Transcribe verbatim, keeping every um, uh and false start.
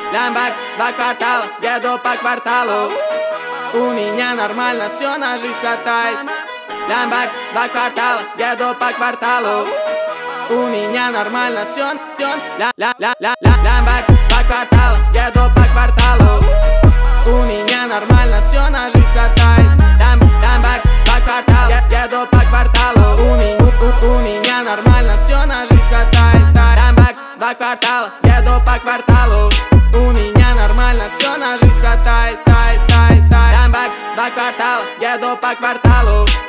Лямбакс, два квартала, еду по кварталу. У меня нормально все, на жизнь хватает. Лямбакс, два квартала, еду по кварталу. У меня нормально все, все. Ля, ля, ля, ля, ля, лямбакс, два квартала, еду по кварталу. У меня нормально все, на жизнь хватает. Лям, лямбакс, два квартала, еду по кварталу. У, ми, у, у, у меня нормально все, на жизнь хватает. Лямбакс, два квартала, еду по кварталу. У меня нормально все, на жизнь хватает. Тай, тай, тай. Лямбакс, два квартала, еду по кварталу.